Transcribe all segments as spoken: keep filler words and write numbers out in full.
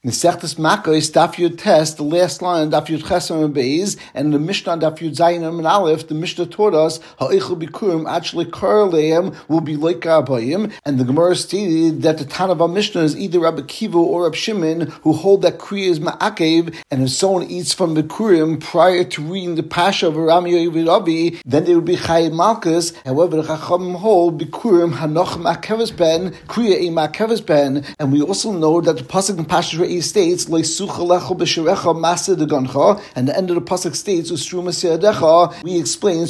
Nesechtes Makos, Daf Yud Tes, the last line, Daf Yud Chesam and Beis, and the Mishnah, Daf Yud Zayin and Aleph, the Mishnah taught us, Ha'echel Bikurim, actually Karleim will be like Abayim, and the Gemara stated that the Tanava Mishnah is either Rabbi Kiva or Rabbi Shimon, who hold that Kriya is Ma'akev, and if someone eats from Bikurim prior to reading the Pasha of Rami Yovid Avi, then they would be Chayim Malkus. However, the Chachamim hold Bikurim Hanoch Ma'akeves Ben, Kriya E Ma'akeves Ben, and we also know that the Pasuk in Pasha states, and the end of the pasuk states, we explain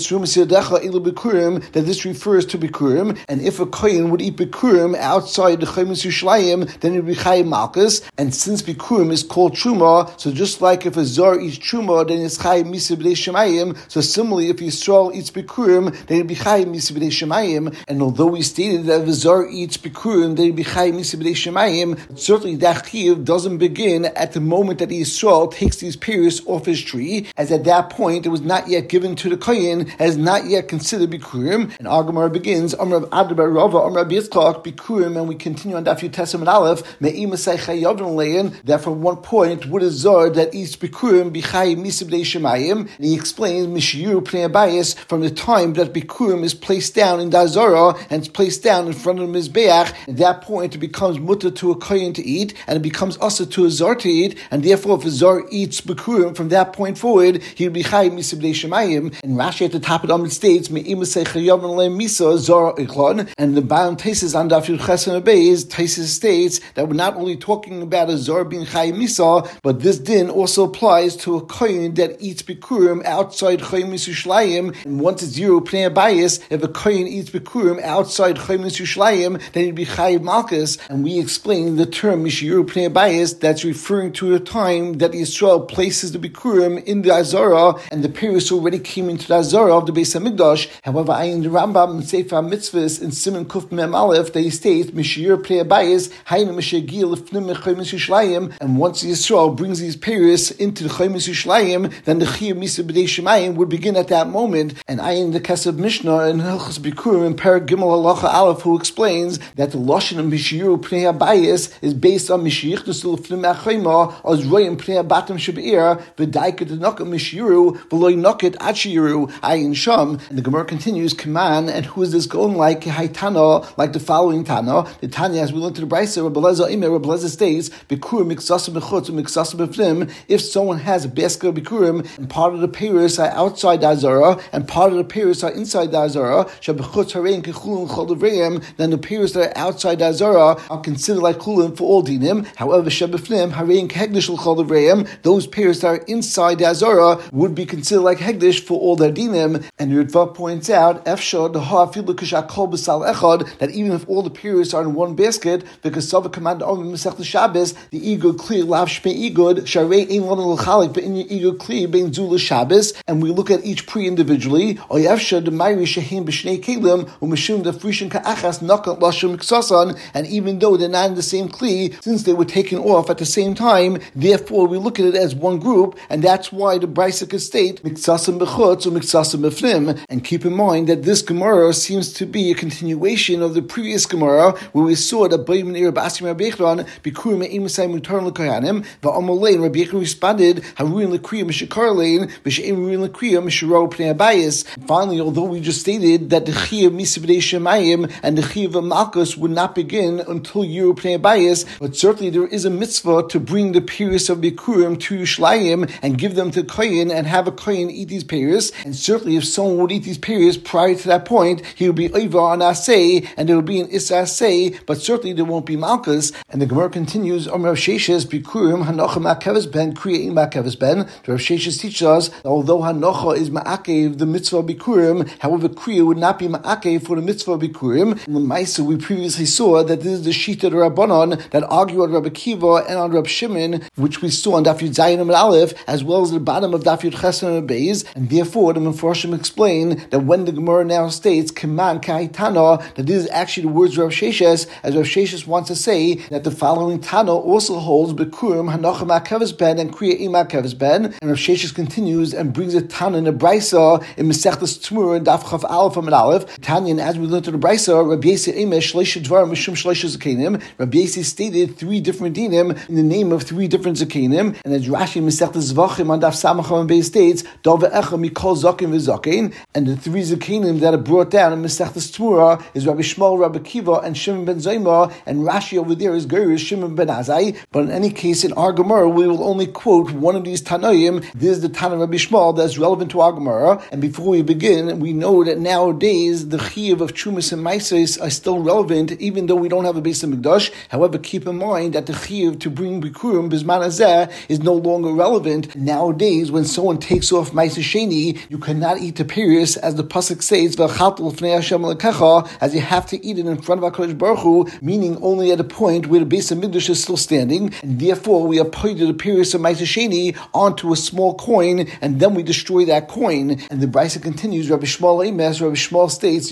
that this refers to Bikurim, and if a kohen would eat Bikurim outside the Chayim Yishlayim, then it would be Chayim Malkus, and since Bikurim is called Truma, so just like if a Zar eats Truma, then it's Chayim Misa B'dei Shemayim, so similarly, if Yisrael eats Bikurim, then it would be Chayim Misa B'dei Shemayim, and although we stated that if a Zar eats Bikurim, then it would be Chayim Misa B'dei Shemayim, certainly that Chiyuv doesn't begin at the moment that Yisrael takes these periods off his tree, as at that point it was not yet given to the Kohen, has not yet considered Bikurim. And our Gemara begins, Amrav Adar Rava, Amrav Yitzchak, Bikurim, and we continue on Daf Yud Tes and Aleph, Me'imasei Chayavon Lein, that from one point would a Zar that eats Bikurim be Chayim Misa B'dei Shemayim, and he explains Mishiur Pnei Abayis, from the time that Bikurim is placed down in Dazara and it's placed down in front of the Mizbeach, at that point it becomes mutter to a Kohen to eat, and it becomes also to a Zar to eat, and therefore if a Zar eats Bikurim from that point forward, he will be Chayim Misa B'dei Shemayim. And Rashi at the top of the Amid states, Me'imasei Chayavon Lein Misa Zar Ichlon, and the Baal Taisis on Daf Yud Chesam Beis, Taisis states that we're not only talking about a Zar being Chayim Misa, but this din also applies to a Kohen that eats Bikurim outside Chayim Yishlayim, and once it's zero Pnei Abayis, if a Kohen eats Bikurim outside Chayim Yishlayim, then it'd be Chayim Malkus, and we explain the term Mishiur Pnei Abayis, that's referring to a time that Yisrael places the Bikurim in the Azara, and the periods already came into the Azara of the Beis Hamikdash. However, I in the Rambam and Sefer Mitzvahs in Siman Kuf Mem Aleph, they state Mishiur Pnei Abayis, Hayna Mishagil Lefnim Chayim Yishlayim, and once Yisrael brings these periods into the Chayim Yishlayim, then the Chiyuv Misa B'dei Shemayim would begin at that moment. And I in the Kesef Mishnah in Hilchos Bikurim in Perek Gimel Halacha Aleph, who explains that the Lashon of Mishiur Pnei Abayis is based on Mishiach Dusul Lefnim Achayma as Royim Pnei Abatim Shebeir V'Daiket Nokat Mishiru V'Loi Nokat Achiru Ayin Sham. And the Gemara continues, Kaman, and who is this going like? Haitana, like the following Tana. The Tanya, as we learned to the Brisa, Rabbi Lezer Imer, Rabbi Lezer states, Bikurim Miksasim B'chutz Miksasim B'fnim. If someone has a basket of Bikurim and part of the peiros are outside the Azara and part of the peiros are inside the Azara, Shabachutz Harein Kechulun Cholavreim, then the peiros that are outside the Azara are considered like Chulun for all dinim. However, Shabafnim Harein Kehegdish Cholavreim, those peiros that are inside the Azara would be considered like Hegdish for all their dinim. And Ritva points out, Efshad Ha'afilu Kishakol B'Sal Echad, that even if all the peiros are in one basket, because Sava command Om Masech Shabbos, the Igud Kli Lav Shmei Igud Sharei Ein Lon L'Chalik, but in your Igud Kli Bein Zul Shabbos, and we look at each pre individually. Oyevsha D'Mayri Shehim B'Shnei Kelim U'Mishum D'Frishin Ka'achas Nakat Lashim Ksasan, and even though they're not in the same Kli, since they were taken off at the same time, therefore we look at it as one group, and that's why the Brisa could state Miksasim B'Chutz or Miksasim B'Fnim. And keep in mind that this Gemara seems to be a continuation of the previous Gemara, where we saw that B'Yim Neir B'Asim Rabbi Yechon B'Kurim Me'imusay Mutar L'Kohanim V'Amalein Rabbi Yechon responded Haruin L'Kriyah Mishikar Lein B'She'im Ruin L'Kriyah Mishiro Pnei Abayis. Finally, although we just stated that the Chiyuv Misa B'dei Shemayim and the Chiyuv of Malkus would not begin until Yiro Pnei Abayis, but certainly there is a mitzvah to bring the periods of Bikurim to Yishlayim and give them to Kohen and have a Kohen eat these periods. And certainly if someone would eat these periods prior to that point, he would be Oiva on Asay and there will be an Issa Asay, but certainly there won't be Malkus. And the Gemara continues, Om Rav Sheshes Bikurim Hanocha Ma'akeves Ben Kriya Im Ma'akeves Ben. Rav Sheshes teaches us that although Hanocha is Ma'akev the mitzvah Bikurim, however Kriya would not be Ma'akev for the mitzvah Bikurim. In the Maisa we previously saw that this is the Shita of Rabbanon that argue on Rabbi Kiva and on Rabbi Shimon, which we saw on Daf Yud Zayin and Aleph, as well as the bottom of Daf Yud Chesam and Beis. And therefore the Mefarshim explain that when the Gemara now states Keman Ka'itana, that this is actually the words of Rav Sheshes, as Rav Sheshes wants to say that the following Tana also holds Bikurim Hanocha Ma'akeves Ben and Kriya Im Ma'akeves Ben. And Rav Sheshes continues and brings a Tana in the Brisa in Masechtas Tzmur and Daf Chav Aleph and Aleph. Tanya, and as we learned in the Brisa, Rabbi Yossi Eimesh Shleisha Dvar Mishum Shleisha Zakenim. Rabbi Yossi stated three different dinim Zakenim in the name of three different Zakenim, and as Rashi Masechtas Zvachim on Daf Samachon Beis states, Dava Echa Mikol Zaken v'Zaken, and the three Zakenim that are brought down in Masechtas Tmura is Rabbi Shmuel, Rabbi Kiva, and Shimon ben Zayma, and Rashi over there is Gerish Shimon ben Azai. But in any case, in our Gemara, we will only quote one of these Tanoim. This is the Tana Rabbi Shmuel that's relevant to our Gemara. And before we begin, we know that nowadays the Chiyuv of Trumas and Maisos are still relevant, even though we don't have a Beis Hamikdash. However, keep in mind that the Chiyuv to bring Bikurim Bizman Hazeh is no longer relevant. Nowadays, when someone takes off Maisos Sheni, you cannot eat the Pirius, as the Pasuk says, V'chatul Fnei Hashem Lekecha, as you have to eat it in front of HaKadosh Baruch Hu, meaning only at a point where the Beis Hamikdash is still standing, and therefore we apply the Pirius of Maisos Sheni onto a small coin, and then we destroy that coin. And the Brisa continues, Rabbi Shmuel Emes, Rabbi Shmuel states,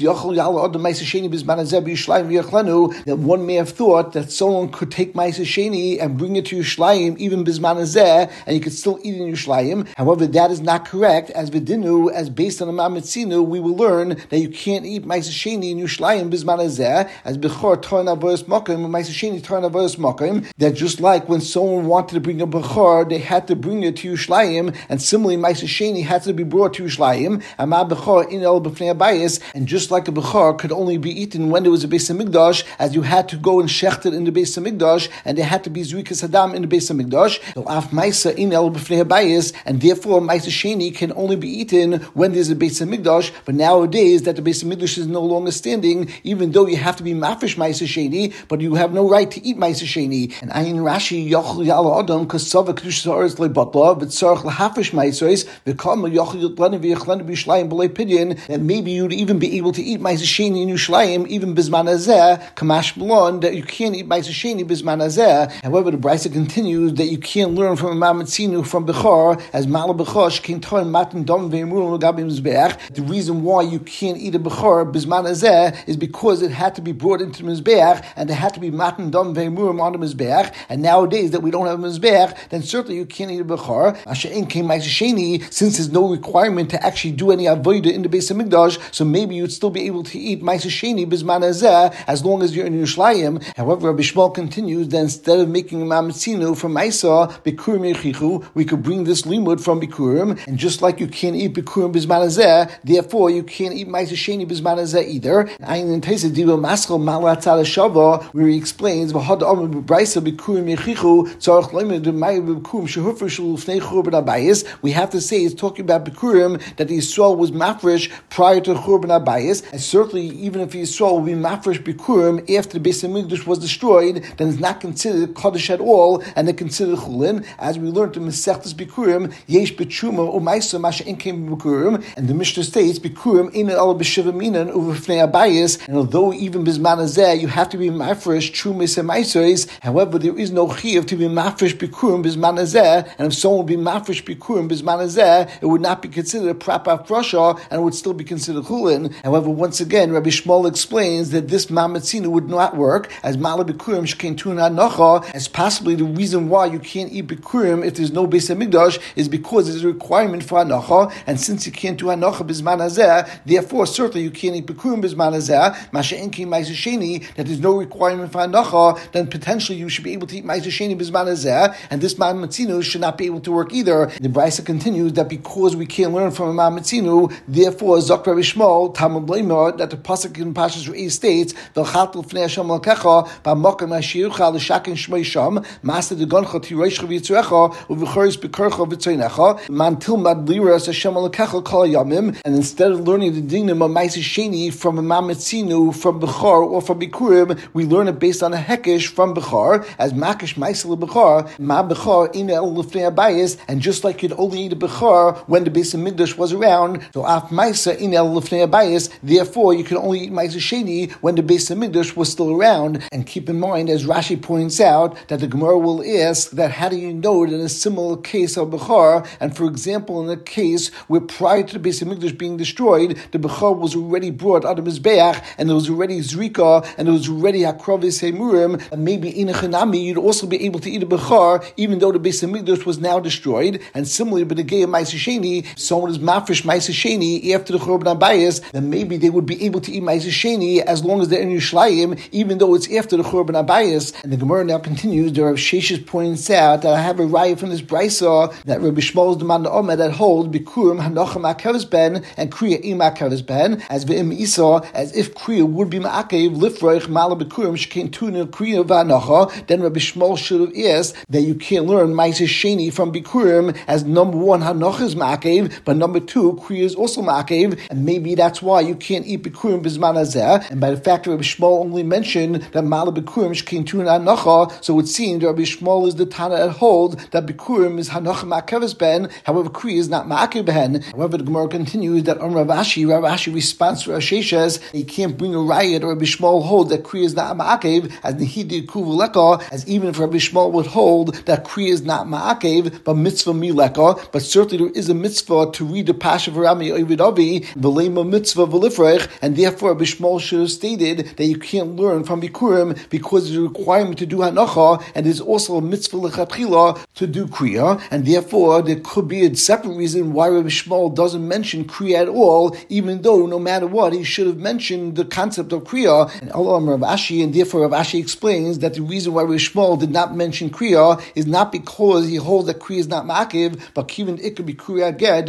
that one may have thought that someone could take Maisos Sheni and bring it to Yerushalayim, even Bizman Hazeh, and you could still eat in Yerushalayim. However, that is not correct, as Vidinu, as based on the Mamitzinu, we will learn that you can't eat Maisos Sheni in Yerushalayim Bizman Hazeh, as Bechor Torn Avodas Mokim, Maisos Sheni Torn Avodas Mokim, that just like when someone wanted to bring a Bechor, they had to bring it to Yerushalayim, and similarly Maisos Sheni had to be brought to Yerushalayim, and Ma Bechor in El B'fnei Abayis, and just like a Bechor could only be eaten when there was a Beis Hamikdash, as you had to go and shecht it in the Beis Hamikdash, and there had to be Zrikas Hadam in the Beis Hamikdash, so Af Maisa in El B'fnei Abayis, and therefore Maisos Sheni can only be eaten when there's a Beis Hamikdash. But nowadays that the Beis Hamikdash is no longer standing, even though you have to be Mafresh Maisos Sheni, but you have no right to eat Maisos Sheni. And Ayin Rashi Yochel Yala Adam Kasava Kedushas Haaretz LeBatla V'Tzarich LaHafresh Maisos V'Kama Yochel Yitlanu V'Yechlanu B'Yishlayim B'Lei Pidyon, that maybe you'd even be able to eat Maisos Sheni in Yerushalayim even Bizman Hazeh Kamash Malon, that you can't eat Maisos Sheni Bizman Hazeh. However, the Brisa continues that you can't learn from a Mamitzinu from Bechor, as Mala Bechor Shekin Torah Matan Dom Ve'Emurim L'Gabim Mizbeach. The reason why you can't eat a Bechor Bizman Hazeh is because it had to be brought into the Mizbeach, and there had to be Matan Dom Ve'Emurim on the Mizbeach. And nowadays that we don't have a Mizbeach, then certainly you can't eat a Bechor. Ashe'en came Maisos Sheni, since there's no requirement to actually do any avodah in the Beis Hamikdash, so maybe you'd still be able to eat Maisos Sheni Bizman Hazeh as long as you're in Yerushalayim. However, Rabbi Shmuel continues that instead of making a Mamitzinu from Maisa Bikurim Yechichu, we could bring this limud from Bikurim, and just like you can't eat Bikurim Bizman Hazeh, therefore you can't eat Maisos Sheni Bizman Hazeh either. Ayin Teisa Diva Maschel Malatzal Shava, where he explains V'Had Amar B'Brisa Bikurim Yechichu Tzarich Limud D'May Bikurim Shehufresh L'Fnei Churban Abayis. We have to say it's talking about Bikurim that the Yisrael was mafresh prior to Churban Abayis, and certainly even if Yisrael will be mafresh Bikurim after the Beis Hamikdash was destroyed, then it's not considered Kaddish at all, and they're considered Chulin. As we learned in Masechtas Bikurim, Yesh B'Tshuma U'Maisa Masha Inkem Bikurim, and the Mishnah states Bikurim Ein El B'Shiva Minan U'V'Fnei Abayis, and although even Bizman Hazeh you have to be mafresh Trumas and Maisos, however there is no chiyuv to be mafresh Bikurim Bizman Hazeh, and if someone would be mafresh Bikurim Bizman Hazeh, it would not be considered a proper frasha, and it would still be considered chulin. However, once again, Rabbi Shmuel explains that this mamatzina would not work, as mala bikurim shkein tuna nocha, as possibly the reason why you can't eat bikurim if there's no Beis Hamikdash is because there's a requirement for hanocha, and since you can't do hanocha bizman hazeh, therefore certainly you can't eat bikurim bizman hazeh. Masha enki ma'aser sheni, that there's no requirement for hanocha, then potentially you should be able to eat ma'aser sheni bizman hazeh, and this mamatzinu should not be able to work either. The Brisa continues that because we can't learn from a mamatzinu, therefore Zok Rabbi Shmuel Talmud Leimah, that the pasuk in Pashas Re'eh states v'chatul fnei Hashem Elokecha b'makom ashirucha l'shakin shmei sham master degoncha tiroishcha v'yitzurecha u'v'choris b'kercha v'tzoinecha man tilmad liras Hashem Elokecha kol hayamim. And instead of learning the dinim of ma'aser sheni from a mamatzinu, from Bechor or from Bikurim, we learn it based on a hekesh from Bechor, as makish ma'aser leBechor ma Bechor ina el l'fnei abayis, and just like you'd only eat a Bechor when the Beis Hamikdash was around, so af ma'aser ina el l'fnei abayis, therefore you can only eat ma'aser sheni when the Beis Hamikdash was still around. And keep in mind, as Rashi points out, that the Gemara will ask that how do you know it in a similar case of Bechor, and for example in a case where prior to the Beis Hamikdash being destroyed, the Bechor was already brought out of Mizbeach, and there was already Zrika, and there was already Hakrovis Hemurim, and maybe in a Chanami you'd also be able to eat a Bechor even though the Beis Hamikdash was now destroyed. And similarly, but the Gei of Ma'aser Sheni, if someone is mafresh Ma'aser Sheni after the Churban Abayis, then maybe they would be able to eat Ma'aser Sheni as long as they're in Yerushalayim, even though it's after the Churban Abayis. And the Gemara now continues continues, the Rav Sheshes points out that I have a raya from this brisa that Rabbi Shmuel's demand Omer that holds bikurim hanochem ma'akeves ben and kriya im ma'akeves ben as ve'im isa as if kriya would be ma'akev lifroich mala bikurim shkein tuna kriya v'anocha. Then Rabbi Shmuel should have asked that you can't learn ma'aser sheni from bikurim as number one hanocha is ma'akev, but number two kriya is also ma'akev, and maybe that's why you can't eat bikurim bizman hazeh. And by the fact that Rabbi Shmuel only mentioned that mala bikurim shkein tuna hanocha, so it seems that Rabbi Shmuel is the Tana that holds that bikurim is hanocha ma'akeves ben. However, kriya is not ma'akev ben. However, the Gemara continues that on Rav Ashi, Rav Ashi responds to Rav Sheshes, he can't bring a riot or Rabbi Shmuel hold that kriya is not ma'akev as nehidi kuvuleka, as even if Rabbi Shmuel would hold that kriya is not ma'akev but mitzvah mileka. But certainly there is a mitzvah to read the Pasha v'Rami Ovid Avi v'leima mitzvah v'lifrech, and therefore Rabbi Shmuel should have stated that you can't learn from bikurim because there's a requirement to do hanocha, and there's also a mitzvah lechatchila to do kriya, and therefore there could be a separate reason why Rabbi Shmuel doesn't mention kriya at all, even though no matter what he should have mentioned the concept of kriya. And Allah Rav Ashi, and therefore Rav Ashi explains that the reason why Rabbi Shmuel did not mention kriya is not because he holds that kriya is not ma'akev, but kiven it could be kriya ged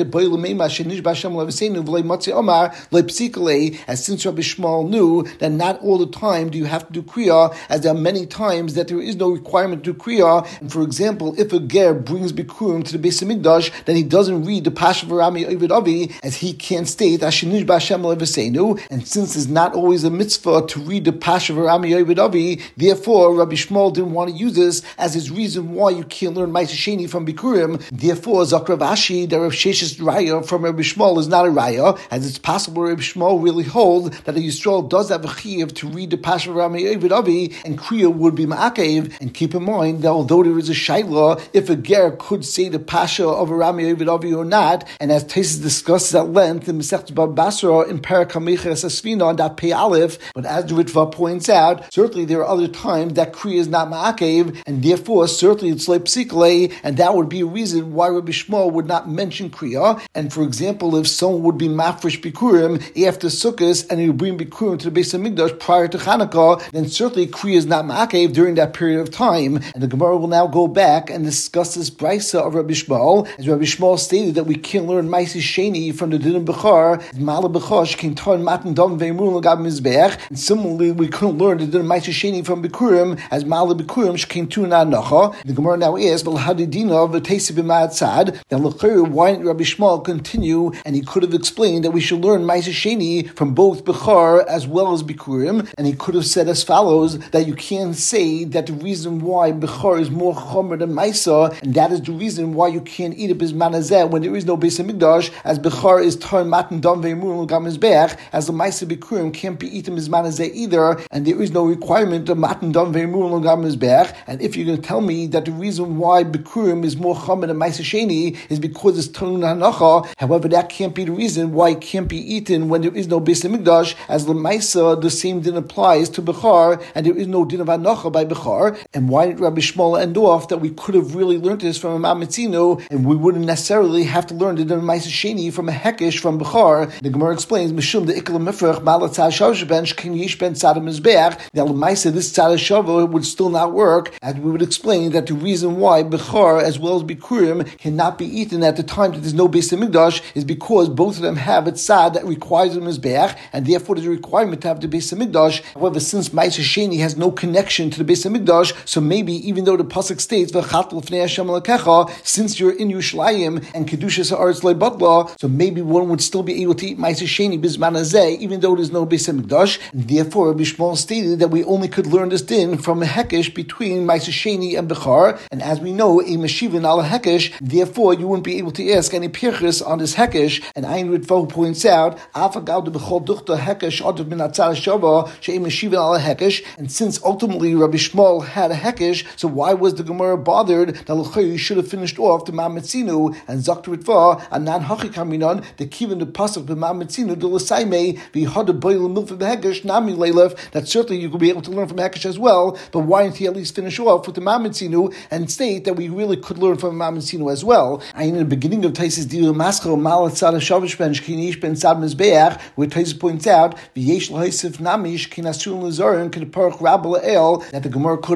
as since Rabbi Shmuel knew that not all the time do you have to do kriya, as there are many times that there is no requirement to do kriya. And for example, if a ger brings bikurim to the Beis Hamikdash, then he doesn't read the Pasha v'Rami Ovid Avi, as he can't state Ashenish B'Hashem Levaseinu. And since it's not always a mitzvah to read the Pasha v'Rami Ovid Avi, therefore Rabbi Shmuel didn't want to use this as his reason why you can't learn Ma'aser Sheni from bikurim. Therefore, Zok Rav Ashi, the Rav Sheshes raya from Rabbi Shmuel is not a raya, as it's possible Rabbi Shmuel really hold that a Yisrael does have a chiyuv to read the Pasha v'Rami Ovid Avi, and kriya would be ma'akev. And keep in mind that although there is a shaila if a ger could say the Pasha of a Rami Ovid Avi or not, and as Taisus discusses at length in Masechet Bava Basra in Parak HaMeches Asfina on that Pei Aleph, but as the Ritva points out, certainly there are other times that kriya is not ma'akev, and therefore certainly it's like psikle, and that would be a reason why Rabbi Shmuel would not mention kriya. And for example, if someone would be mafresh bikurim after Sukkot and he would bring bikurim to the Beis Hamikdash prior to Chanukah, then certainly kriya is not ma'akev during that period of time. And the Gemara will now go back and discuss this brisa of Rabbi Shmuel, as Rabbi Shmuel stated that we can't learn Ma'aser Sheni from the Din of Bechar, Mala Bechosh can turn matan dam ve'emur l'gab mizbech, and similarly we couldn't learn the Din of Ma'aser Sheni from bikurim as Mala Bikurim shkein tuna nocha. The Gemara now asks, "Well, how did Dina v'teisi b'ma'atzad?" Now, l'chayr, why didn't Rabbi Shmuel continue? And he could have explained that we should learn Ma'aser Sheni from both Bechar as well as bikurim, and he could have said as follows that you can't say that the reason why Bechar is more chomer than Maisa, and that is the reason why you can't eat it bisman hazeh when there is no Beis Hamikdash, as Bechar is tar matan dam ve'emur l'gam mizbech, as the Maisa bikurim can't be eaten bisman hazeh either, and there is no requirement of matan dam ve'emur l'gam mizbech. And if you're going to tell me that the reason why bikurim is more chomer than Ma'aser Sheni is because it's tanun hanacha, however, that can't be the reason why it can't be eaten when there is no Beis Hamikdash, as the Maisa, the same din applies to Bechar, and there is no din of hanacha by Bechar. And why did Rabbi Shmuel end off that we could have really learned this from a Mamitzino, and we wouldn't necessarily have to learn the din of Ma'aser Sheni from a Hekesh from Bechar? The Gemara explains, Mishum the Ikla Mifrach Malatzah Shav Ben Shkin Yish Ben Tzadam Mizbeach. Now the Maisa, this Tzad Shava would still not work, as we would explain that the reason why Bechar as well as Bikurim cannot be eaten at the time that there's no Beis Hamikdash is because both of them have a Tzad that requires them Mizbeach, and therefore there's a requirement to have the Beis Hamikdash. However, since Ma'aser Sheni has no connection to the Beis Hamikdash, so maybe even though the pasuk states v'chatl fnei Hashem alekecha, since you're in Yerushalayim and kedushas haaretz le'batla, so maybe one would still be able to eat Ma'aser Sheni bizman hazeh, even though there's no Beis Hamikdash. And therefore, Rabbi Shmuel stated that we only could learn this din from a hekesh between Ma'aser Sheni and Bechar. And as we know, a meshivin ala hekesh, therefore you wouldn't be able to ask any pirchus on this hekesh. And Ayin Ritva points out, afagav de bechol duchta hekesh adav min atzar shava she'e meshivin ala hekesh. And since ultimately Rabbi Shmuel had a hekesh, so why was the Gemara bothered that l'chayr should have finished off the Ma'ametzinu and Zok Ritva and nan hachikaminon the kivin the pasuk the Ma'ametzinu the l'saime v'hada boil milf the hekesh nami leilef, that certainly you could be able to learn from hekesh as well. But why didn't he at least finish off with the Ma'ametzinu and state that we really could learn from Ma'ametzinu as well? And in the beginning of Taisus Diru Maschel Malat Tzad Shavish Ben Shkinish Ben Tzad Mizbeach, where Taisus points out v'yesh l'haisif namish kinasun l'zorin k'neparach rabba le'el, that the Gemara could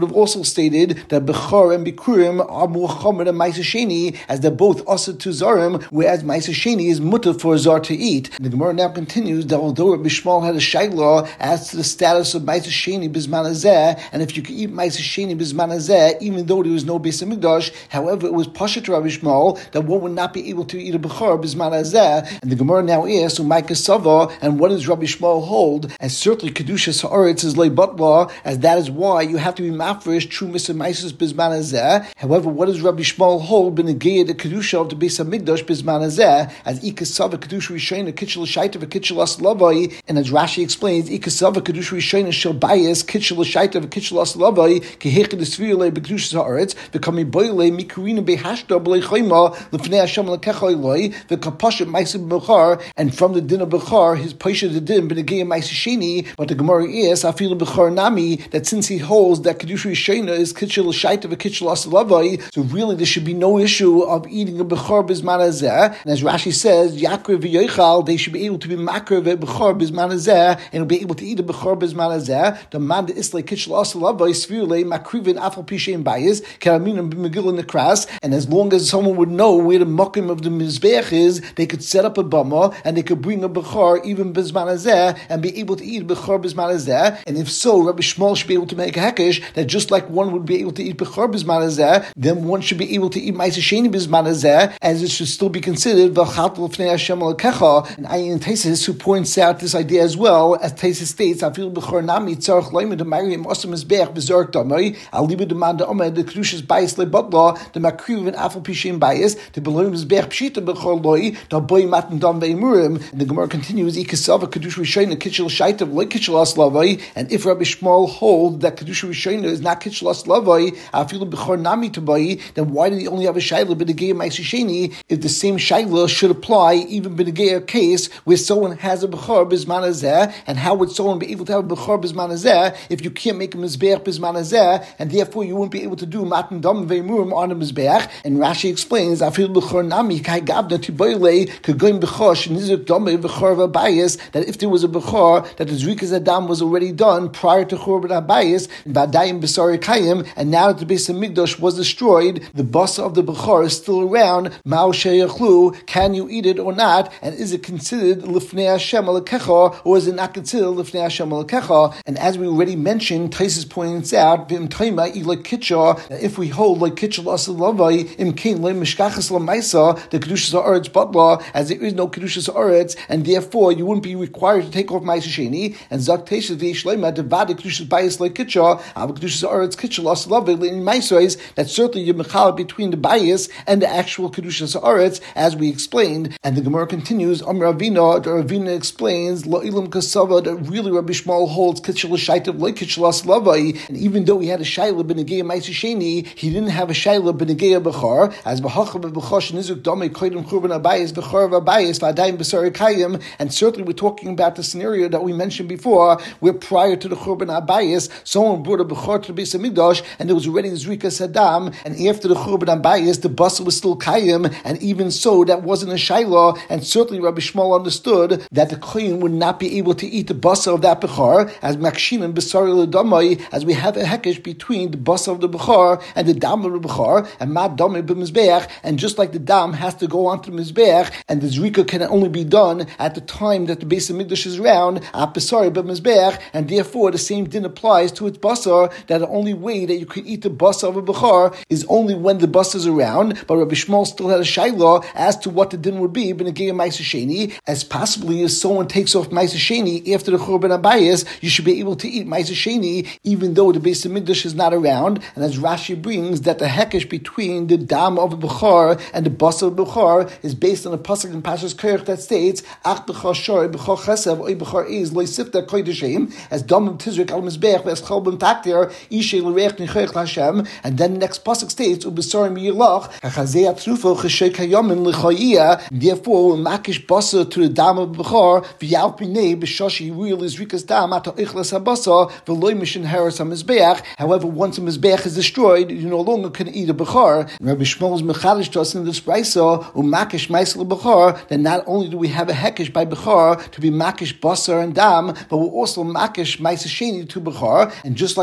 have also stated that Bechor and Bikurim are more chomer than Ma'aser Sheni, as they're both asur to zarim, whereas Ma'aser Sheni is mutter for a zar to eat. And the Gemara now continues that although Rabbi Shmuel had a shayla as to the status of Ma'aser Sheni Bizman Hazeh, and if you could eat Ma'aser Sheni Bizman Hazeh, even though there was no Beis Hamikdash, however, it was pasha to Rabbi Shmuel that one would not be able to eat a Bechor Bizman Hazeh. And the Gemara now asks, Umayka Sava, and what does Rabbi Shmuel hold? And certainly Kedushas Haaretz is lei batla, as that is why you have to be mafresh true Misa Bizman Hazeh. However, what does Rabbi Shmuel hold? Benegei the Kedusha of the Beis Hamikdash Bizman Hazeh, as Ikasava Kedusha Rishayna Kitchel Shaita v'Kitchel Aslavai, and as Rashi explains, Ikasava Kedusha Rishayna Shel Bayis Kitchel Shaita v'Kitchel Aslavai Kehechid Esvirle B'Kedushas Haaretz v'Kami Boile Mikurina Behashta B'Lei Chayma L'Fnei Hashem L'Kecha Eloi v'Kapasha Ma'aser Bechor, and from the din of Bechor, his Paisha the din Benegei Ma'aser Sheni. But the Gemara is Afilu Bechor Nami, that since he holds that Kedusha Rishayna is Kitchel Shaita v'Kitchel Aslavai, so really there should be no issue of eating a Bechor Bizman Hazeh. And as Rashi says, Yakrev v'Yochal, they should be able to be makrev Bechor Bizman Hazeh, and be able to eat a Bechor Bizman Hazeh. The man that islay Kitchel Aslavai Svirle Makrivin Afal Pishein Bayis Karaminam B'Megillah Nekras. And as long as someone would know where the mokim of the Mizbeach is, they could set up a bama and they could bring a Bechor even Bizman Hazeh and be able to eat a Bechor Bizman Hazeh. And if so, Rabbi Shmuel should be able to make a hekesh that just like one would be able to eat Bechor Bizman Hazeh, then one should be able to eat Ma'aser Sheni Bizman Hazeh, as it should still be considered V'chat L'Fnei Hashem L'Kecha. And Ayin Taisis, who points out this idea as well, as Taisis states, Afil Bechor Nami Tzarech Loimed Mariam Osam Mizbeach B'Zork Damai Aliba Demand Omed the Kedushas Bayis LeBatla the Makriv and Afal Pishein Bayis the Beloim Mizbeach Pshita Bechor Loi the Boy Matan Dam Veimurim. And the Gemara continues, Ikasava Kedush Rishayna Kitchel Shaitav Loi Kitchel Aslavai. And if Rabbi Shmuel holds that Kedush Rishayna is not Kitchel Aslavai, Afil Bechor Nami Tabai, then why did he only have a Shaila B'Negei Ma'aser Sheni if the same Shaila should apply even B'Negei a case where someone has a Bechor Bizman Hazeh? And how would someone be able to have a Bechor Bizman Hazeh if you can't make a Mizbeach Bizman Hazeh, and therefore you won't be able to do Matan Dam Veimurim on a Mizbeach? And Rashi explains, Afil Bechor Nami Kai Gavna Tiboyle Kagoim Bechosh Nizuk Dam Bechor V'Bayis, that if there was a Bechor that the Zrikas Adam was already done prior to Churban Abayis, Vadayim B'Sari Kayim, and now that the Beis Hamikdash was destroyed, the basa of the Bechor is still around. Ma'u sheyachlu, can you eat it or not? And is it considered L'Fnei Hashem L'Kecha, or is it not considered L'Fnei Hashem L'Kecha? And as we already mentioned, Taisus points out, V'im Taima Ilay Kitcha, that if we hold like Kitcha L'Asalavai, Im Kain Le Mishkachas L'Maisa, the Kedushas Haaretz Batla, as there is no Kedushas Haaretz, and therefore you wouldn't be required to take off Ma'aser Sheni. And Zak Taisus V'Yishleima Devad Kedushas Bayis Le Kitcha, Av Kedushas Haaretz Kitcha L'Asalavai L'In Maisa, that certainly you mechala between the bias and the actual Kedushas Haaretz, as we explained. And the Gemara continues, Am Ravina, the Ravina explains, Lo Ilam Kasava, that really Rabbi Shmuel holds Kitchel Shaitav Lo Kitchel Aslavai, and even though he had a Shaila B'Negei Ma'aser Sheni, he didn't have a Shaila B'Negei Bechor, as B'Hachav B'Chosh Nizuk Damei Kodim Churban Abayis Bechor V'Abayis V'Adayim B'Sari Kayim. And certainly we're talking about the scenario that we mentioned before, where prior to the Churban Abayis, someone brought a Bechor to the Beis Hamikdash, and there was already Zrika Saddam, and after the Churban Abayis, the basa was still Kayim, and even so, that wasn't a Shaila, and certainly Rabbi Shmuel understood that the Kohen would not be able to eat the basa of that Bechor, as Makshinan B'Sari L'Damai, as we have a hekesh between the basa of the Bechor and the dam of the Bechor, and Mad Damai B'Mizbeach, and just like the dam has to go onto the Mizbeach, and the Zrika can only be done at the time that the Beis Hamikdash is around, at B'Sari B'Mizbeach, and therefore the same din applies to its basa, that the only way that you could eat the basa of a Bechor is only when the basa is around. But Rabbi Shmuel still had a shayla as to what the din would be B'Negei Ma'aser Sheni, as possibly if someone takes off Ma'aser Sheni after the Churban Abayis, you should be able to eat Ma'aser Sheni even though the Beis Hamikdash is not around. And as Rashi brings, that the hekesh between the dam of a Bechor and the basa of a Bechor is based on a pasuk in Parshas Korach that states, Ach Bechor Shor Bechor Chesev Oy Bechor Iz Lo Yisifta Koydeshim, as Dam Tizrik Al Mizbeach Ves Chol B'M Taktir Ishe L'Reich Nichoich L'Hashem. And then the next pasuk states, Ubesorim Yilach Hachazei Atrufo Cheshei Kayomin L'Choyia. Therefore, Makish basa to the dam of Bechor V'Yav B'nei B'Shoshi Real is Rikas Dam Ato Ichlas HaBasa V'Loi Mishin Haras HaMizbeach. However, once a Mizbeach is destroyed, you no longer can eat a Bechor. Rabbi Shmuel's Mechadish to us in this brayso, Umakish Maisel Bechor, then not only do we have a hekesh by Bechor to be Makish Basar and Dam, but we're also Makish Ma'aser Sheni to Bechor. And just like a Bechor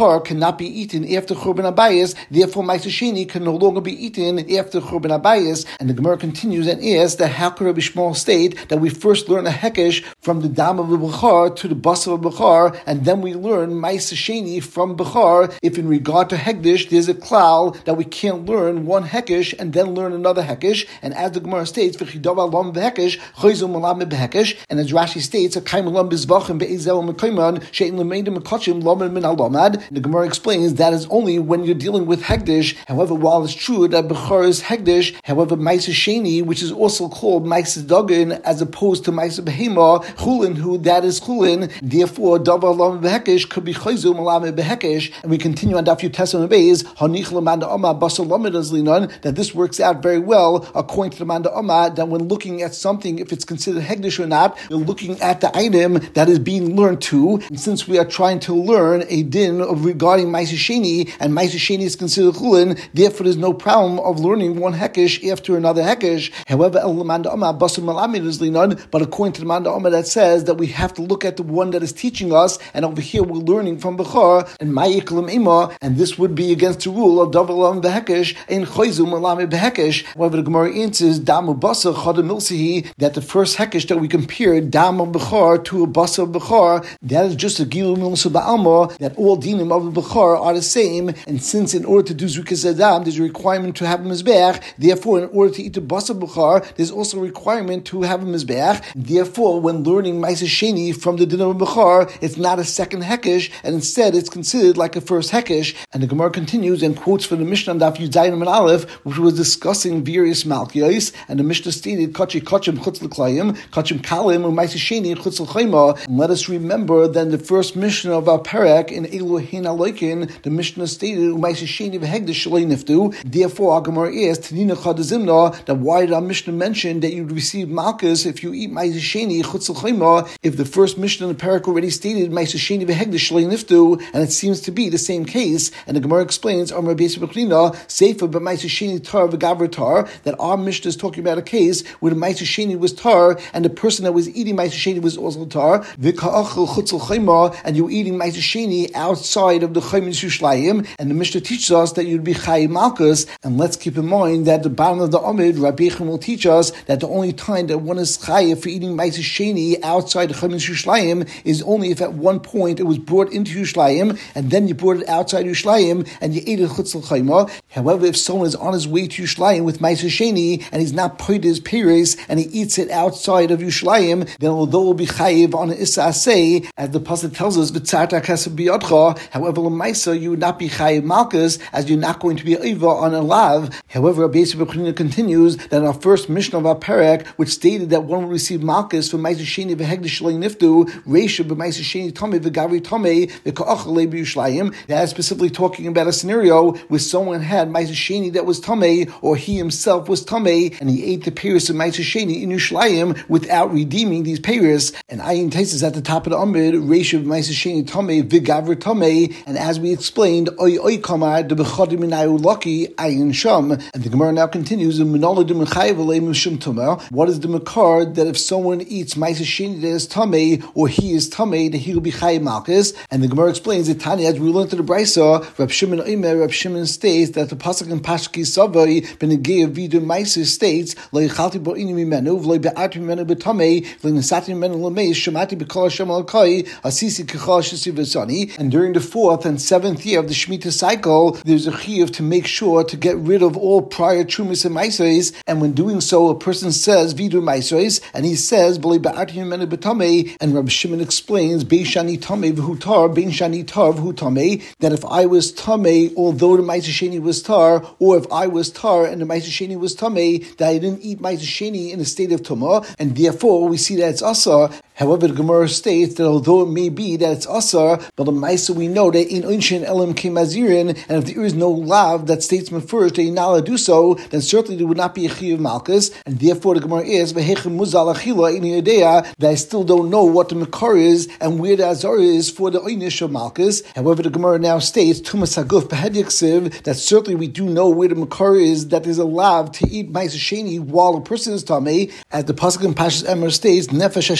Bechor cannot be eaten after Churban Abayis, therefore Ma'aser Sheni can no longer be eaten after Churban Abayis. And the Gemara continues and asks that how could Rabbi Shmuel state that we first learn a Hekesh from the Dam of the Bechor to the Basar of Bechor, and then we learn Ma'aser Sheni from Bechor, if in regard to Hegdish there's a klal that we can't learn one Hekesh and then learn another Hekesh. And as the Gemara states, V'chidav alam v'Hekesh, choyzu malam v'Hekesh, and as Rashi states, a kaim alam bizvachim be'ezel mekayman she'in l'meidim mekachim lamed min alamad. The Gemara explains that is only when you're dealing with Hegdish. However, while it's true that Bechor is Hegdish, however, Ma'aser Sheni, which is also called Ma'aser Dagan, as opposed to Ma'aser Behema, Chulin, who that is Chulin, therefore, Davar Lam Behekesh could be Chayzu Malam Behekesh. And we continue on Daf Yutes Beis, Hanich Lamanda Oma Basar Lamed Azlinon, that this works out very well according to the Manda Oma, that when looking at something, if it's considered Hegdish or not, you're looking at the item that is being learned to. And since we are trying to learn a din of regarding Ma'aser Sheni, and Ma'aser Sheni is considered Chulin, therefore there's no problem of learning one Hekesh after another Hekesh. However, El Manda Oma Basar Malamid Azlinon, but according to the Manda Oma that says that we have to look at the one that is teaching us, and over here we're learning from Bechor and Ma'iklam Ima, and this would be against the rule of Davalam Behekesh and Choyzu Malam Behekesh. However, the Gemara answers Damu Basar Chadam Milsihi, that the first Hekesh that we compared Dam of Bechor to a Basar of Bechor, that is just a Gilu Milsa Ba'alma, that all dinim of the Bechor are the same, and since in order to do Zukas Adam there's a requirement to have a Mizbeach, therefore in order to eat the Basar Bechor there's also a requirement to have a Mizbeach. Therefore, when learning Ma'aser Sheni from the din of Bechor, it's not a second Hekesh, and instead it's considered like a first Hekesh. And the Gemara continues and quotes from the Mishnah on Daf Yud Zayin and Aleph, which was discussing various Malkios, and the Mishnah stated, Kachi Kachim Chutz L'Klayim, Kachim Kalim, or Ma'aser Sheni Chutz L'Chayma. And let us remember then the first Mishnah of our Perek in Elohein Aloikin, the Mishnah stated, Ma'aser Sheni v'Hegdish Shalei Niftu. Therefore, our Gemara asked, Tanina Chadazimna, that why did our Mishnah mention that you'd receive Malchus if you eat Ma'aser Sheni Chutz L'Chayma, if the first Mishnah in the Perek already stated Ma'aser Sheni v'Hegdish Shalei Niftu, and it seems to be the same case. And the Gemara explains, Amar Beis B'Chlina, Sefer b'Ma'aser Sheni tar v'Gavra tar, that our Mishnah is talking about a case where the Ma'aser Sheni was tar, and the person that was eating Ma'aser Sheni was also tar, v'Ka'achel Chutz L'Chayma, and you're eating Ma'aser Sheni outside of the Chayim Yishlayim, and the Mishnah teaches us that you'd be Chayim Malchus. And let's keep in mind that the bottom of the Amid, Rabbi Yechon will teach us that the only time that one is Chayim for eating Ma'aser Sheni outside the Chayim Yishlayim is only if at one point it was brought into Yishlayim, and then you brought it outside Yishlayim, and you ate it Chutz L'Chayma. However, if someone is on his way to Yishlayim with Ma'aser Sheni, and he's not paid his peiros, and he eats it outside of Yishlayim, then although it will be Chayiv on an Issa Aseh, as the Pasuk tells us, V'tzarta kaseh biyadcha, however, L'maisa, you would not be Chayiv Malchus, as you're not going to be Eva on a Lav. However, Rabbi Yisrael B'Chlina continues that in our first Mishnah of our Perek, which stated that one will receive Malchus for Ma'aser Sheni v'Hegdish Shalei Niftu, Reisha b'Ma'aser Sheni Tamei v'Gavri Tamei v'Ka'achal Leib Yishlayim, that is specifically talking about a scenario where someone had Ma'aser Sheni that was Tamei, or he himself was Tamei, and he ate the peiros of Ma'aser Sheni in Yishlayim without redeeming these peiros. And Ayin Taisis at the top of the Amid, Reisha b'Ma'aser Sheni Tamei v'Gavri Tamei, and as we explained, Oy Oy Kamar de b'Chadim Minayu Laki Ayin Sham. And the Gemara now continues, what is the makar that if someone eats Ma'aser Sheni that is Tamei, or he is Tamei, that he will be Chayiv Malchus? And the Gemara explains that Tanya, as we learned to the Brisa, Reb Shimon Omer, Reb Shimon states that the pasuk in Pashki Savai Benegei Vidu Ma'aser states, Lo yichalti bo ini mimenu, v'lo be'ati mimenu b'Tamei, v'lo nesati mimenu l'meis, shemati b'kol Hashem al-kai, asisi k'chal shesi v'zani. And during the fourth and seventh year of the Shemitah cycle, there's a chiyuv to make sure to get rid of all prior trumas and ma'asos, and when doing so, a person says Vidu Ma'asos, and he says B'lei ba'ati mimenu b'Tamei, and Rabbi Shimon explains Bein shani Tamei v'hu tar, Bein shani tar v'hu Tamei, that if I was Tamei, although the Ma'aser Sheni was tar, or if I was tar and the Ma'aser Sheni was Tamei, that I didn't eat Ma'aser Sheni in a state of Tumah, and therefore we see that it's Asar. However, the Gemara states that although it may be that it's Asar, but the Ma'aser we know that in Unshin Elam Kemazirin, and if there is no lav that states first that you're not allowed to do so, then certainly there would not be a Chiyav Malchus, and therefore the Gemara is V'hechem Muzal Achila in Yedea, that I still don't know what the Makar is and where the Azar is for the Oynish of Malchus. However, the Gemara now states Tumas Haguf Behedyaksiv, that certainly we do know where the Makar is, that there's a lav to eat Ma'aser Sheni while a person is Tamei, as the pasuk in Pashas Emer states Nefesh Shetiga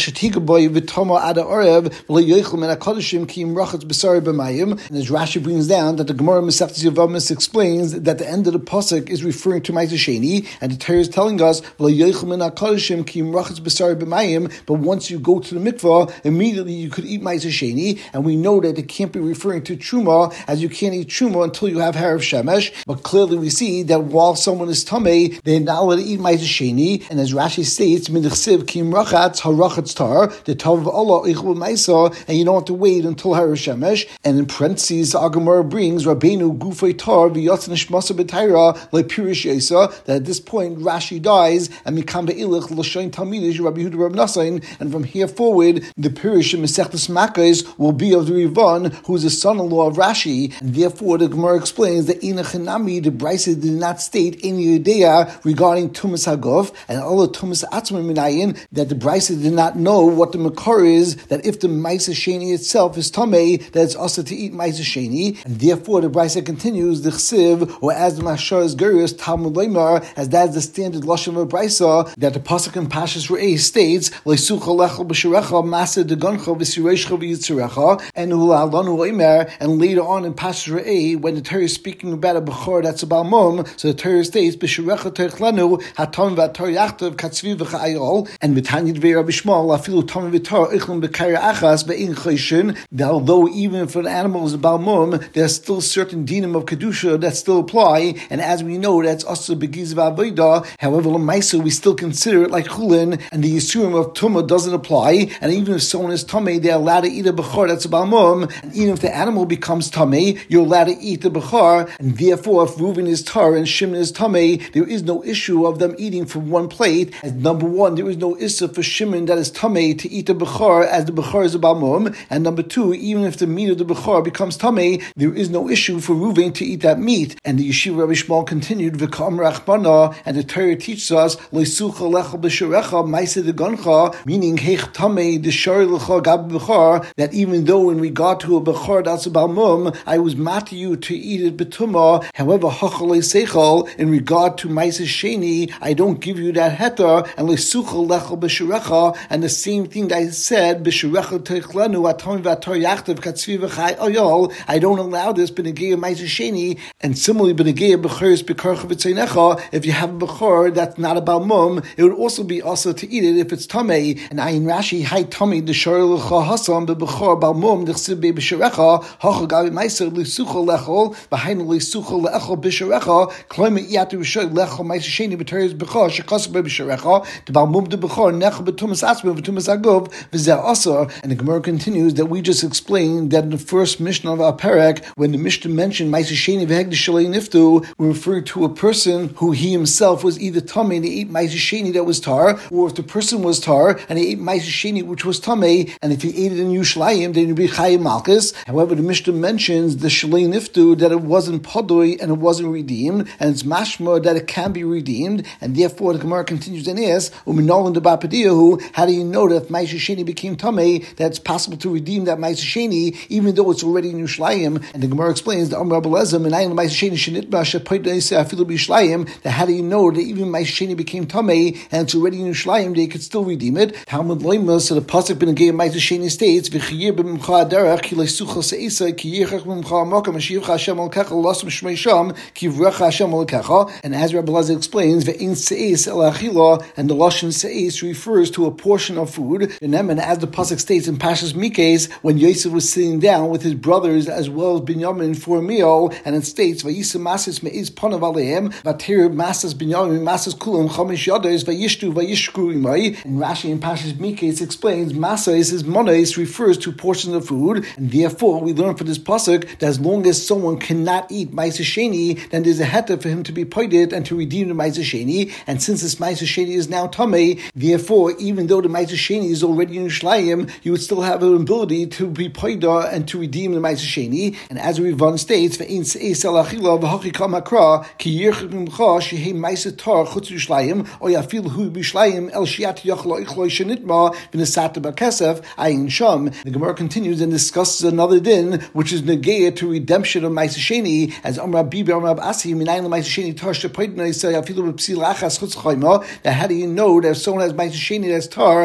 boy v'tama ada orev v'leyochel min hakodeshim ki imrachatz b'sari b'mayim. And as Rashi brings down that the Gemara Masechtas Yevamos explains that the end of the pasuk is referring to Ma'aseh Sheni, and the Torah is telling us v'leyochel min hakodeshim ki imrachatz b'sari b'mayim. But once you go to the mikvah, immediately you could eat Ma'aseh Sheni, and we know that it can't be referring to truma, as you can't eat truma until you have harav shemesh. But clearly we see that while someone is tamei, they're not allowed to eat Ma'aseh Sheni. And as Rashi states, min chsiv ki imrachatz harachatz tar, the tav of Allah ichul ma'isa, and you don't have to wait until harav shemesh. And in parentheses, Agamara brings Rabbeinu gufay tar v'yatz nishmasa b'tayra like pirish yesa, that at this point Rashi dies and mikam be'ilich l'shayin talmidish Rabbi Yehuda Rab Nasain, and from here forward the pirish in Masechtas Makkos will be of the Rivan, who is the son-in-law of Rashi, and therefore the Gemara explains that in a Chanami the Brisa did not state any idea regarding Tumas Hagov, and all the Tumas Atzma Minayin, that the Brisa did not know what the Makar is, that if the Ma'aseh Sheni itself is Tamei, that it's also to eat Ma'aseh Sheni, and therefore the Brisa continues the Chsiv, or as the Mashar is Gurius Talmud Leimar, as that is the standard Lashon of Brisa, that the Pasuk in Pashas Re'eh states Leisucha Lechel B'Sherecha Masa Degoncha V'Sireishcha V'Yitzirecha, and U'Alanu Leimer, and later on in Pashas Re'eh, when the Torah is speaking about a Bechor that's a Balmum, so the Torah states B'Sherecha Terchlanu Hatam V'Atar Yachtav Katzvi V'Chayol, and B'Tanya Dvei Rabbi Shmuel Afilu Tam V'Tar Ichlum B'Kaira Achas Be'in Chayshin, that although even if an animal is a Balmum, there's still certain dinim of Kedusha that still apply, and as we know that's also Begiz V'Avodah. However, L'maisa we still consider it like Chulin, and the Yisurim of Tumah doesn't apply, and even if someone is Tamei, they're allowed to eat a Bechor that's a Balmum, and even if the animal becomes Tamei, you're allowed to eat the Bechor, and therefore if Reuven is Tar and Shimon is Tamei, there is no issue of them eating from one plate. As number one, there is no issue for Shimon that is Tamei to eat the Bechor, as the Bechor is a Balmum, and number two, even if the meat of the Bechor becomes Tamei, there is no issue for Reuven to eat that meat. And the Yeshiva Rabbi Shmuel continued, V'kam Rachbana, and the Torah teaches us, Leisucha Lechel B'Sherecha Ma'aseh Degoncha, meaning Heich Tamei D'Shar L'cha Gab Bechor, that even though in regard to a Bechor that's a Balmum, I was mati you to eat it B'tumah, however, Hachalei Seichel, in regard to Ma'aseh Sheni, I don't give you that heter, and Leisucha Lechel B'Sherecha, and the same thing that I said, B'Sherecha Teichlenu Atam V'Atar Yachtav Katzvi V'Chai Oyol, I don't allow this B'Negei Ma'aseh Sheni, and similarly B'Negei B'Chor B'Karcha V'Tzeinecha, if you have a Bechor that's not a Balmum, it would also be also to eat it if it's Tamei. And Ayin Rashi, Hai Tamei D'Shar L'cha Hasam B'Bechor Balmum D'Chsiv B'Sherecha Hacha Gabi Ma'aser L'Sucha Lechol V'Hainu L'Sucha Lechol B'Sherecha Kloime Yatu Rishon Lechol Ma'aseh Sheni B'Teres Bechor Shekasar B'Sherecha the Balmum De Bechor Nechol B'Tumas Atzma B'Tumas Agov V'Zeh Asar. And the Gemara continues that we just explained that in the first Mishnah of our Perek, when the Mishnah mentioned Ma'aseh Sheni V'Hegdish Shalei Niftu, we're referring to a person who he himself was either Tamei and he ate Ma'aseh Sheni that was tar, or if the person was tar and he ate Ma'aseh Sheni which was Tamei, and if he ate it in Yushlayim, then it would be Chayim Malchus. However, the Mishnah mentions the Shalei Niftu, that it wasn't Padoi and it wasn't redeemed, and it's mashma that it can be redeemed, and therefore the Gemara continues and asks, Uminol and the Bapadiyahu, how do you know that if Ma'aseh Sheni became Tamei, that it's possible to redeem that Ma'aseh Sheni even though it's already in Yushlayim? And the Gemara explains the Amr Abelazim and Ayin Ma'aseh Sheni Shenitba Shepoidei Afilu B'Yishlayim, that how do you know that even Ma'aseh Sheni became Tamei and it's already in Yushlayim, they could still redeem it? Talmud Leima, so the pasuk B'Negei Ma'aseh Sheni states, V'chiyir b'mimcha aderech ki leisucha se'isa ki yirchach b'mimcha amakam ashivcha Hashem al-kecha l'asum shmei sham ki v'recha Hashem al-kecha. And as Rabbi Elazar explains, V'ein se'is el achila, and the lashon se'is refers to a portion of food. And as the pasuk states in Pashas Mikes, when Yosef was sitting down with his brothers as well as Binyamin for a meal, and it states, V'yisa masis me'is panav aleim, v'atir masas Binyamin masas kulam chamish yados v'yishtu v'yishku imai. And Rashi in Pashas Mikes explains, Masa is his monos refers to portions of food, and therefore we learn from this pasuk that as long as someone cannot eat Ma'aseh Sheni, then there's a heter for him to be poided and to redeem the Ma'aseh Sheni. And since this Ma'aseh Sheni is now Tamei, therefore even though the Ma'aseh Sheni is already in Shlayim, you would still have an ability to be poida and to redeem the Ma'aseh Sheni. And as Rivan states, V'ein se'es el achila v'hachi kam hakra ki yirchik b'mcha shehe Ma'aseh tar chutz Yishlayim o yafil hu b'Yishlayim el shiat yachlo ichloi shenitma v'nesata b'kesef ayin sham. The Gemara continues and discusses another din, which is negeya to redemption of Ma'aseh Sheni, as Amar Bibi Amar Asi minayin Ma'aseh Sheni tar shepoidna yisay afilu b'psil achas chutz chayma. That how do you know that if someone has Ma'aseh Sheni that's tar, that even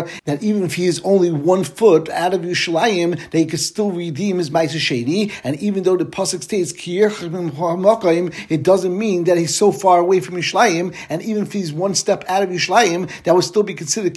even if he is only one foot out of Yerushalayim, that he could still redeem his Ma'aser Sheni. And even though the pasuk states it doesn't mean that he's so far away from Yerushalayim, and even if he's one step out of Yerushalayim, that would still be considered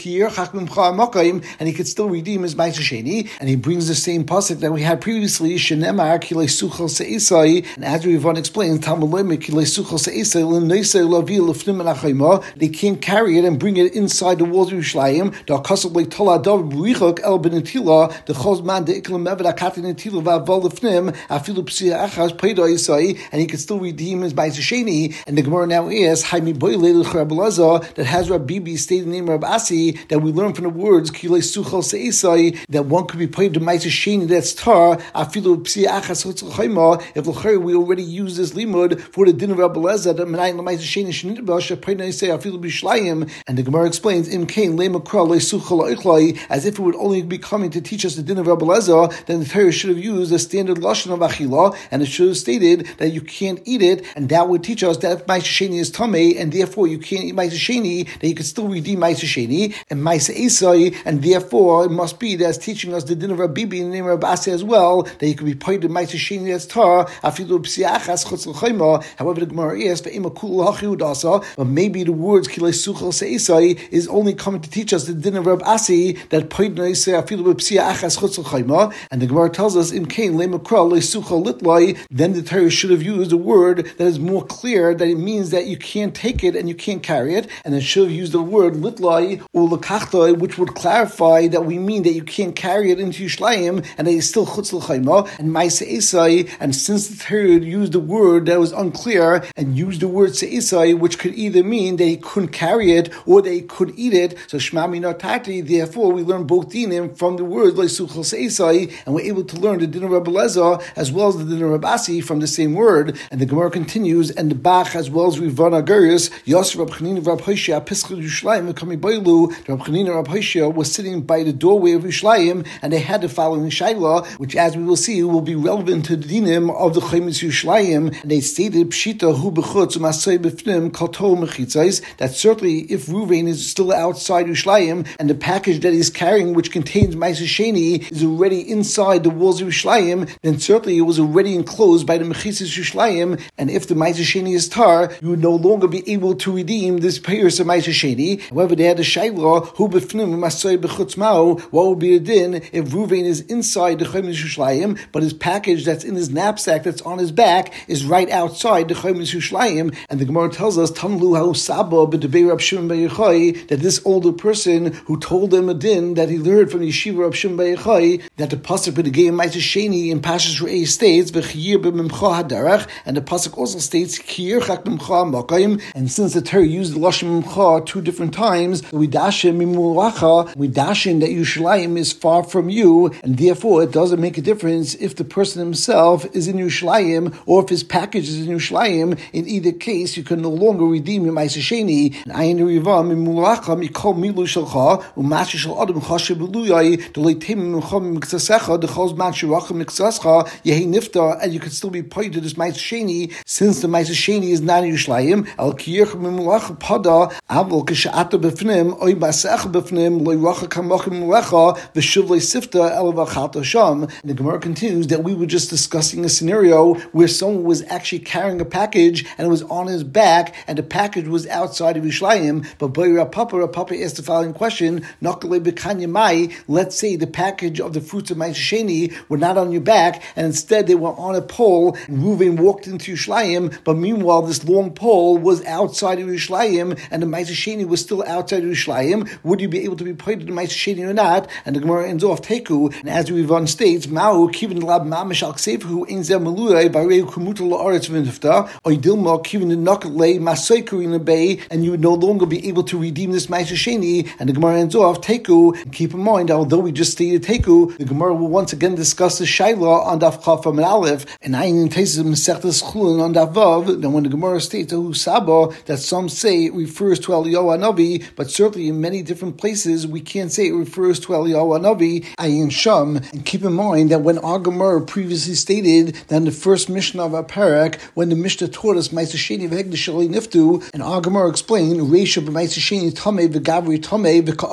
and he could still redeem his Ma'aser Sheni. And he brings the same pasuk that we had previously, Shenemar Kilei Suchal Se'isai, and as Rivan explains, Talmud Loimek Kilei Suchal Se'isai L'Neisei Lavi L'Fnim L'Achayma, they can't carry it and bring it inside the walls of Yerushalayim. The Akasab Like Tola Dav B'Richok El B'Netila, the Chosman De Iklam Eved Akati Netila V'Aval L'Fnim Afilu P'Sia Achaz Peido Yisai, and he could still redeem his Ma'aser Sheni. And the Gemara now asks, Haimi Boyle L'Charabelaza, that has Rabbi Bibi stated the name of Asi, that we learn from the words Kilei Suchal Se'isai, that one could be paid to Ma'aser Sheni that's tar Afilu P'Sia Achaz Chayma. If l'chayr we already use this limud for the din of Rabbi Elazar that Menai L'Ma'aser Sheni Shenitba Shepayna Yisei Afilu B'Shlayim, and the Gemara explains Im Kain Le'Makra Le'Suchal L'Ichlai, as if it would only be coming to teach us the din of Rabbi Elazar, then the Torah should have used the standard lashon of Achila, and it should have stated that you can't eat it, and that would teach us that if Ma'aser Sheni is tamei, and therefore you can't eat Ma'aser Sheni, that you can still redeem Ma'aser Sheni and Ma'aser Esai, and therefore it must be that's teaching us the din of Rabbi Bibi in the name of Rabbi Asi as well, that you could be paid to Ma'aser Sheni that's tar afilu p'siachas chutz l'chayma. However, the Gemara asks ve'ema kul hachiud asa, but maybe the words kilei suchal se'isai is only coming to teach us the din of Rabbi Asi that paid neisei afilu p'siachas chutz l'chayma, and the Gemara tells us im kain le'makra le'suchal litlai. Then the Torah should have used a word that is more clear, that it means that you can't take it and you can't carry it, and it should have used the word litlai or lekachtai, which would clarify that we mean that you can't carry it into Yerushalayim and that it's still chutz l'chayma and ma'aseh esai. And since the Torah used a word that was unclear and used the word se'esai, which could either mean that he couldn't carry it or that he could eat it, so shma minar tati, therefore we learn both dinim from the words le'suchal se'esai, and we're able to learn the din of Rabbi Elazar as well as the din of Rabbi Asi from the same word. And the Gemara continues, and the Bach as well as Rivan Agarius, Yosef Rab Chanina Rab Hoshea Pischal Yerushalayim Kami Boilu, Rab Chanina Rab Hoshea was sitting by the doorway of Yerushalayim, and they had the following shayla, which as we will see will be relevant to the dinim of the Chaimis Yerushalayim. And they stated Pshita hu b'chutz u'masay b'fnim kalto mechitzais, that certainly if Ruvain is still outside Yerushalayim and the package that he's carrying, which contains Ma'aser Sheni, is already inside the walls of Yerushalayim, then certainly it was already enclosed by the mechitzas Yerushalayim. And if the Ma'aser Sheni is tar, you would no longer be able to redeem this payers of Ma'aser Sheni. However, they had a shayla hu b'fnim u'masay b'chutz ma'u. What would be the din if Ruvain is inside the Chaimis Yerushalayim, but his package that's in his knapsack that's on his back is right outside the Chaimis Yerushalayim? And the Gemara tells us Tanlu ha'u Saba b'debei Rab Shimon bar Yochai, that this older person who told them a din that he learned from the yeshiva Rab Shimon bar Yochai, that the pasuk b'degei Ma'aser Sheni in Pashas Re'eh states v'chiyir b'mimcha hadarach, and the pasuk also states kiyir chak b'mcha makayim. And since the Torah used the lashon mimcha two different times, we dashin mimulacha, we dashin that Yerushalayim is far from you, and therefore it doesn't make a difference if the person himself is in Yerushalayim or if his package is in Yerushalayim. In either case, you can no longer redeem your Ma'aser Sheni. And ayin riva mimulacha mikol milu shalcha u'mashi shel adam chashiv b'luyai deleitim mimcha miksasecha dechol man shiracha miksascha yehi nifta, and you can still be paid to this Ma'aser Sheni since the Ma'aser Sheni is not in Yerushalayim. Al kiyach mimulacha pada avol k'she'ata b'fnim oy basecha b'fnim loiracha kamachim lecha v'shuv le'sifta elevachat sham. The Gemara continues that we were just discussing a scenario where someone was actually carrying a package and it was on his back, and the package was outside of Yerushalayim. But by Rav Papa, Rav Papa asked the following question: Nakale b'kanya mai. Let's say the package of the fruits of Ma'aser Sheni were not on your back, and instead they were on a pole. And Reuven walked into Yerushalayim, but meanwhile this long pole was outside of Yerushalayim, and the Ma'aser Sheni was still outside of Yerushalayim. Would you be able to be paid to the Ma'aser Sheni or not? And the Gemara ends off Teku, and as we've on states, Ma'u kivin lab mamish al ksefu ein zeh malurei barei kumuta la'aretz v'nifta oy dilma kivin nakle masoykurin bay, and you would no longer be able to redeem this Ma'aser Sheni. And the Gemara ends off Teku. And keep in mind, although we just stated Teku, the Gemara will once again discuss the Shaila on Daf Chaf and Aleph, and I in Tesis Masechtas Chulin on Daf Vav. Then when the Gemara states Ahu Saba, that some say it refers to Eliyahu Hanavi, but certainly in many different places we can't say it refers to Eliyahu Hanavi. Ayin Sham. And keep in mind that when our Gemara previously stated that in the first Mishnah of our parak, when the Mishnah taught us Ma'aser Sheni v'hegdish niftu, and our Gemara explained Reisha b'Ma'aser Sheni tamei v'gavri tamei v'ka'achalei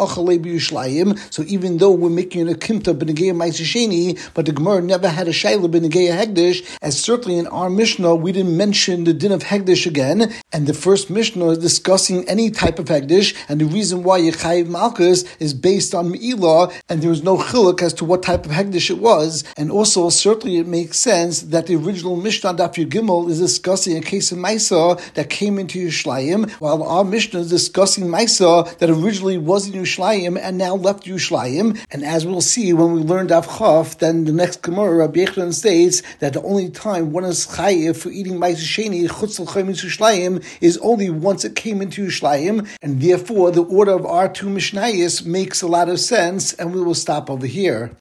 Yerushalayim. So even though we're making a kimta b'negei ma'aser sheni, but the Gemara never had a shayla b'negei hegdish, as certainly in our Mishnah we didn't mention the din of hegdish again, and the first Mishnah is discussing any type of hegdish, and the reason why Yechayiv Malkus is based on Me'ilah, and there was no chiluk as to what type of hegdish it was, and also certainly it makes sense that the original Mishnah Daf Yud Gimel is discussing a case of Maisa that came into Yerushalayim, while our Mishnah is discussing Maisa that originally was in Yerushalayim and now left Yerushalayim. And as we'll see when we learn Daf Chaf, then the next Gemara, Rabbi Yochanan states that the only time one is chayiv for eating Ma'aser Sheni chutz l'chayim Yerushalayim is only once it came into Yerushalayim, and therefore the order of our two Mishnayos makes a lot of sense, and we will stop over here.